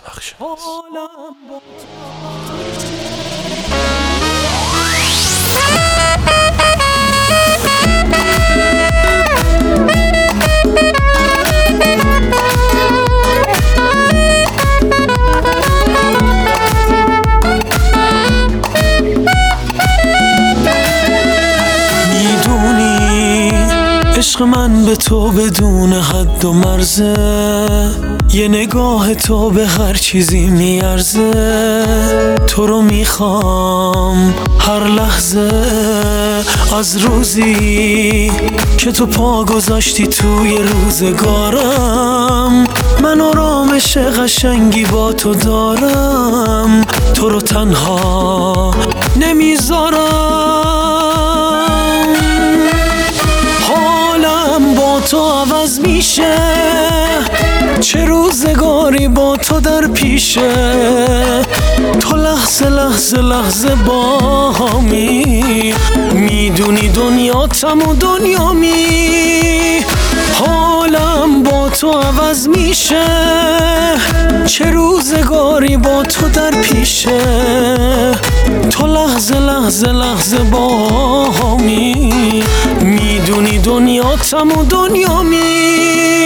عشق من به تو بدون حد و مرزه، یه نگاه تو به هر چیزی میارزه. تو رو میخوام هر لحظه از روزی که تو پا گذاشتی توی روزگارم. من آرامش قشنگی با تو دارم، تو رو تنها نمیذارم. حالم با تو عوض میشه، چه روزگاری با تو در پیشه. تو لحظه لحظه لحظه با همی، میدونی دنیاتم و دنیامی. حالم با تو عوض میشه، چه روزگاری با تو در پیشه. تو لحظه لحظه لحظه با همی، میدونی دنیاتم و دنیامی.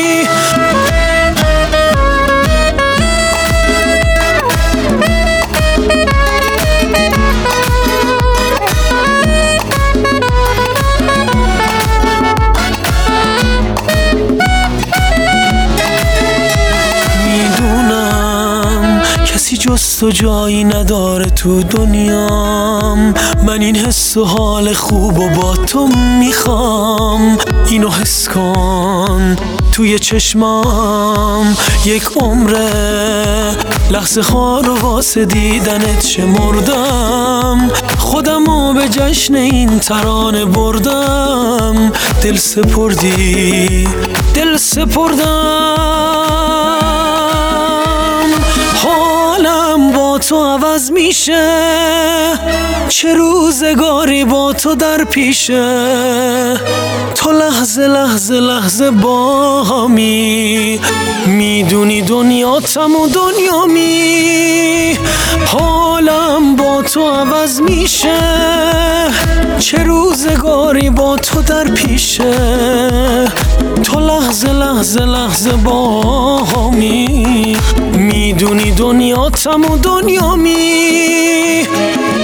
جز تو جایی نداره تو دنیام. من این حس و حال خوب و با تو میخوام. اینو حس کن توی چشمام، یک عمره لحظه ها رو واسه دیدنت شمردم. خودمو به جشن این ترانه بردم. دل سپردی دل سپردم. حالم با تو عوض میشه، چه روزگاری با تو در پیشه. تو لحظه لحظه لحظه با همی، میدونی دنیاتم و دنیامی. حالم با تو عوض میشه، چه روزگاری با تو در پیشه. تو لحظه لحظه لحظه با همی، میدونی دنیاتم و دنیامی.